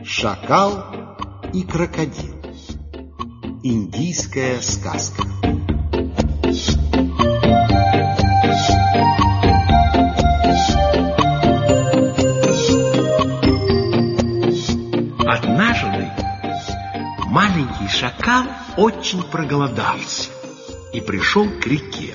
Шакал и крокодил. Индийская сказка. Однажды маленький шакал очень проголодался и пришел к реке.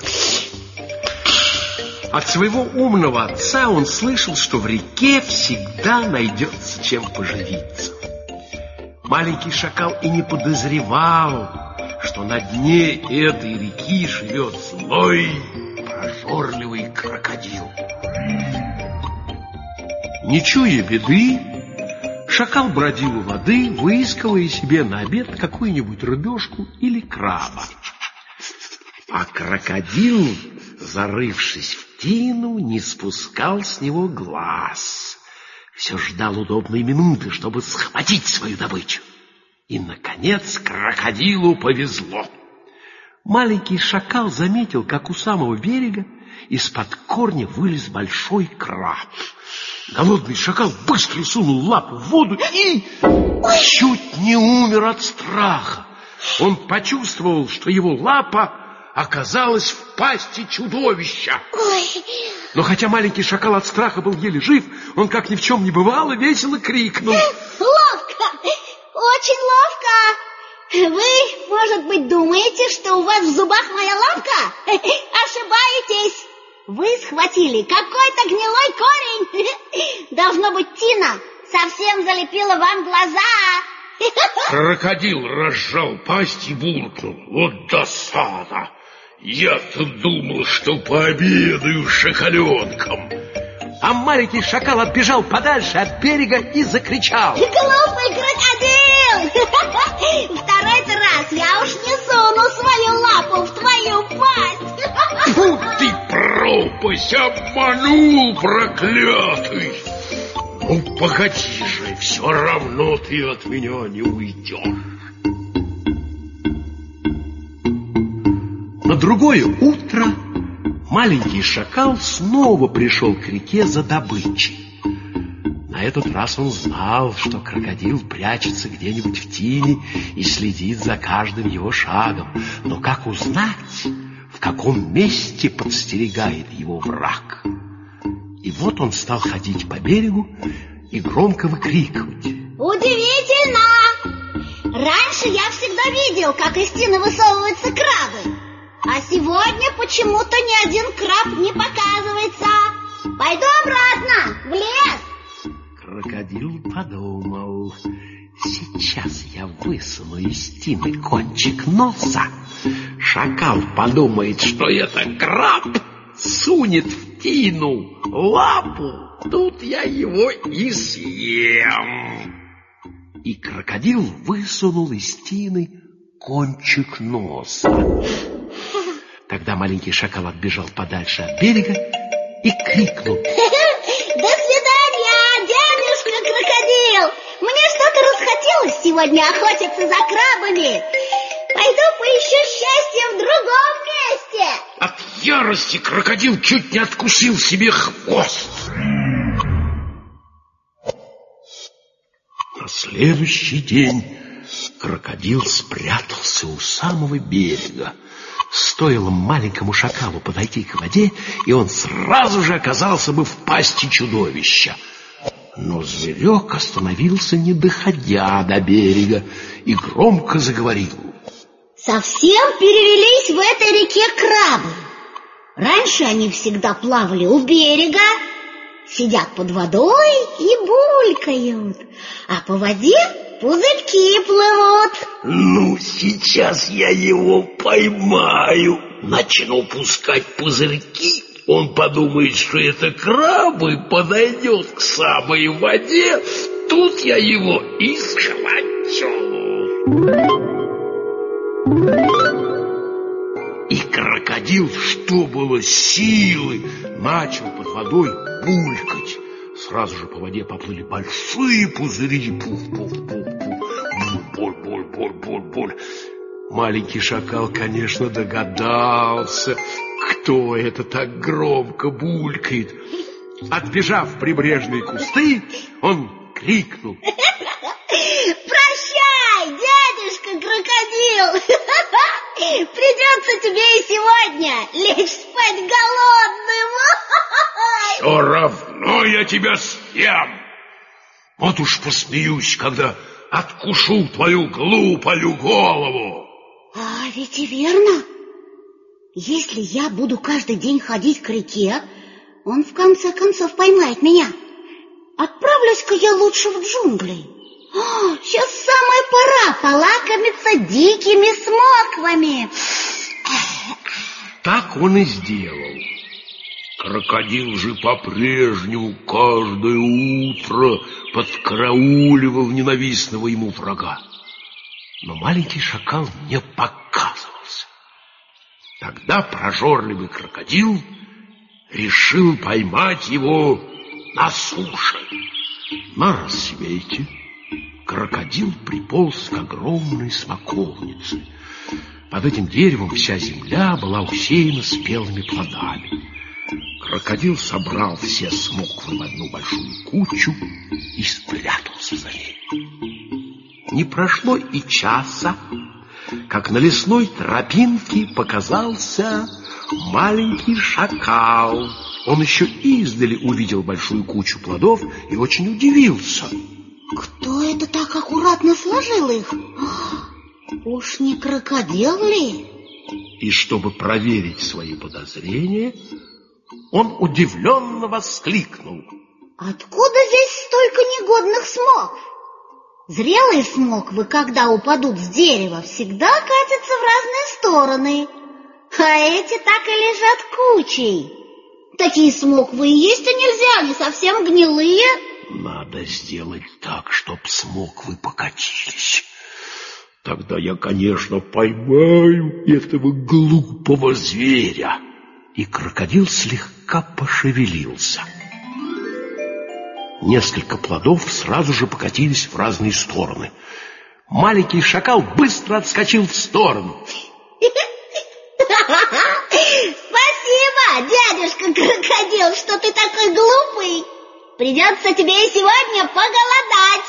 От своего умного отца он слышал, что в реке всегда найдется чем поживиться. Маленький шакал и не подозревал, что на дне этой реки живет злой, прожорливый крокодил. Не чуя беды, шакал бродил у воды, выискивая себе на обед какую-нибудь рыбешку или краба. А крокодил, зарывшись в тину, не спускал с него глаз. Все ждал удобной минуты, чтобы схватить свою добычу. И, наконец, крокодилу повезло. Маленький шакал заметил, как у самого берега из-под корня вылез большой краб. Голодный шакал быстро сунул лапу в воду и чуть не умер от страха. Он почувствовал, что его лапа оказалась в пасти чудовища. Но хотя маленький шакал от страха был еле жив, он, как ни в чем не бывало, весело крикнул: ловко! Очень ловко! Вы, может быть, думаете, что у вас в зубах моя лапка? Ошибаетесь! Вы схватили какой-то гнилой корень. Должно быть, тина совсем залепила вам глаза. Крокодил разжал пасть и буркнул: вот досада! Я-то думал, что пообедаю с шакаленком. А маленький шакал отбежал подальше от берега и закричал: глупый крокодил! Второй раз я уж не суну свою лапу в твою пасть. Фу ты, пропасть, обманул, проклятый! Ну, погоди же, все равно ты от меня не уйдешь. На другое утро маленький шакал снова пришел к реке за добычей. На этот раз он знал, что крокодил прячется где-нибудь в тине и следит за каждым его шагом. Но как узнать, в каком месте подстерегает его враг? И вот он стал ходить по берегу и громко выкрикивать: удивительно! Раньше я всегда видел, как из тины высовываются крабы. А сегодня почему-то ни один краб не показывается. Пойду обратно, в лес. Крокодил подумал: сейчас я высуну из тины кончик носа. Шакал подумает, что это краб, сунет в тину лапу. Тут я его и съем. И крокодил высунул из тины кончик носа. Тогда маленький шакал отбежал подальше от берега и крикнул: до свидания, дядюшка крокодил! Мне что-то расхотелось сегодня охотиться за крабами. Пойду поищу счастье в другом месте. От ярости крокодил чуть не откусил себе хвост. На следующий день крокодил спрятался у самого берега. Стоило маленькому шакалу подойти к воде, и он сразу же оказался бы в пасти чудовища. Но зверек остановился, не доходя до берега, и громко заговорил: совсем перевелись в этой реке крабы. Раньше они всегда плавали у берега, сидят под водой и булькают, а по воде пузырьки плывут. Ну, сейчас я его поймаю. Начну пускать пузырьки. Он подумает, что это крабы, подойдет к самой воде. Тут я его и схвачу. И крокодил, что было силы, начал под водой булькать. Сразу же по воде поплыли большие пузыри. Пуф-пуф-пуф-пуф. Боль-боль-боль-боль-боль. Маленький шакал, конечно, догадался, кто это так громко булькает. Отбежав в прибрежные кусты, он крикнул: Придется тебе и сегодня лечь спать голодным. Все равно я тебя съем. Вот уж посмеюсь, когда откушу твою глупую голову. А ведь и верно. Если я буду каждый день ходить к реке, он в конце концов поймает меня. Отправлюсь-ка я лучше в джунгли. Сейчас самая пора полакомиться дикими смоквами. Так он и сделал. Крокодил же по-прежнему каждое утро подкарауливал ненавистного ему врага. Но маленький шакал не показывался. Тогда прожорливый крокодил решил поймать его на суше. На рассвете крокодил приполз к огромной смоковнице. Под этим деревом вся земля была усеяна спелыми плодами. Крокодил собрал все смоквы в одну большую кучу и спрятался за ней. Не прошло и часа, как на лесной тропинке показался маленький шакал. Он еще издали увидел большую кучу плодов и очень удивился. Кто это так аккуратно сложил их? Уж не крокодил ли? И чтобы проверить свои подозрения, он удивленно воскликнул: откуда здесь столько негодных смокв? Зрелые смоквы, когда упадут с дерева, всегда катятся в разные стороны, а эти так и лежат кучей. Такие смоквы и есть-то нельзя, они совсем гнилые. Надо сделать так, чтоб смоквы покатились. Тогда я, конечно, поймаю этого глупого зверя. И крокодил слегка пошевелился. Несколько плодов сразу же покатились в разные стороны. Маленький шакал быстро отскочил в сторону. Спасибо, дядюшка крокодил, что ты такой глупый. Придется тебе и сегодня поголодать.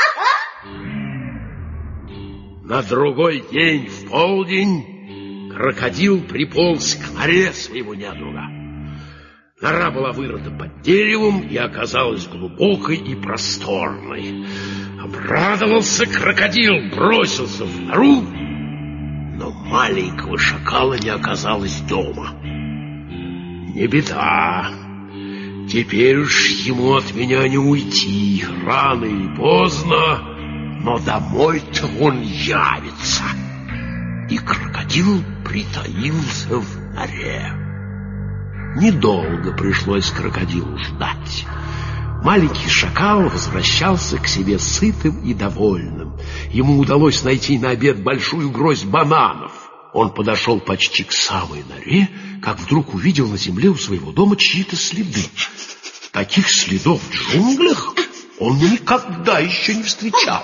На другой день в полдень крокодил приполз к норе своего недруга. Нора была вырыта под деревом и оказалась глубокой и просторной. Обрадовался крокодил, бросился в нору, но маленького шакала не оказалось дома. Не беда, теперь уж ему от меня не уйти. Рано или поздно, но домой-то он явится. И крокодил притаился в норе. Недолго пришлось крокодилу ждать. Маленький шакал возвращался к себе сытым и довольным. Ему удалось найти на обед большую гроздь бананов. Он подошел почти к самой норе, как вдруг увидел на земле у своего дома чьи-то следы. Таких следов в джунглях он никогда еще не встречал.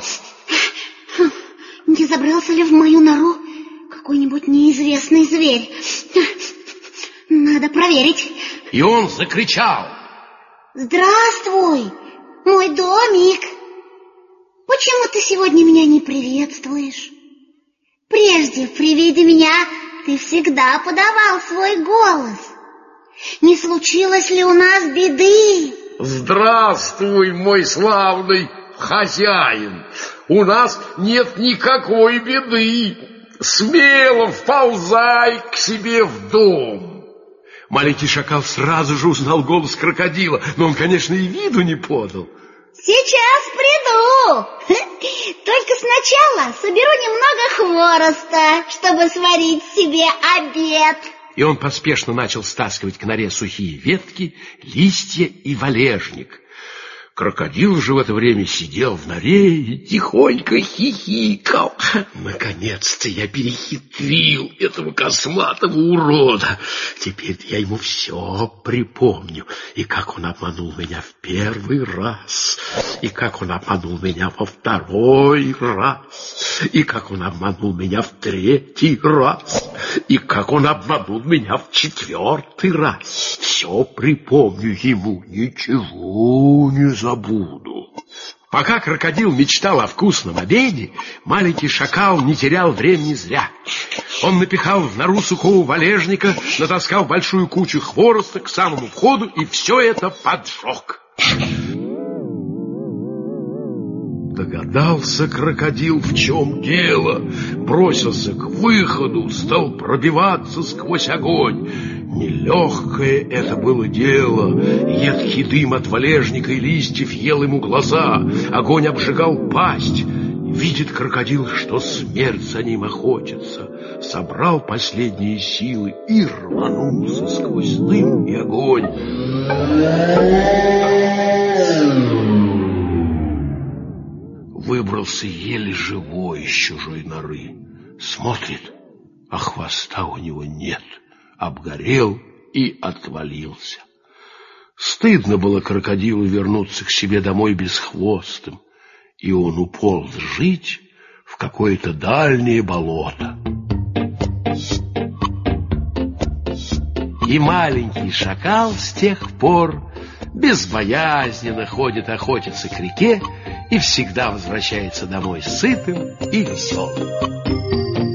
Не забрался ли в мою нору какой-нибудь неизвестный зверь? Надо проверить. И он закричал: здравствуй, мой домик. Почему ты сегодня меня не приветствуешь? Прежде, при виде меня, ты всегда подавал свой голос. Не случилось ли у нас беды? Здравствуй, мой славный хозяин. У нас нет никакой беды. Смело вползай к себе в дом. Маленький шакал сразу же узнал голос крокодила, но он, конечно, и виду не подал. Сейчас приду. Только сначала соберу немного хвороста, чтобы сварить себе обед. И он поспешно начал стаскивать к норе сухие ветки, листья и валежник. Крокодил же в это время сидел в норе и тихонько хихикал. Наконец-то я перехитрил этого косматого урода. Теперь я ему все припомню. И как он обманул меня в первый раз, и как он обманул меня во второй раз, и как он обманул меня в третий раз, и как он обманул меня в четвертый раз. Все припомню ему, ничего не забуду. Пока крокодил мечтал о вкусном обеде, маленький шакал не терял времени зря. Он напихал в нору сухого валежника, натаскал большую кучу хвороста к самому входу и все это поджег. Догадался крокодил, в чем дело, бросился к выходу, стал пробиваться сквозь огонь. Нелегкое это было дело. Едкий дым от валежника и листьев ел ему глаза, огонь обжигал пасть. Видит крокодил, что смерть за ним охотится, собрал последние силы и рванулся сквозь дым и огонь. Выбрался еле живой из чужой норы. Смотрит, а хвоста у него нет. Обгорел и отвалился. Стыдно было крокодилу вернуться к себе домой бесхвостым, и он уполз жить в какое-то дальнее болото. И маленький шакал с тех пор безбоязненно ходит охотиться к реке и всегда возвращается домой сытым и веселым.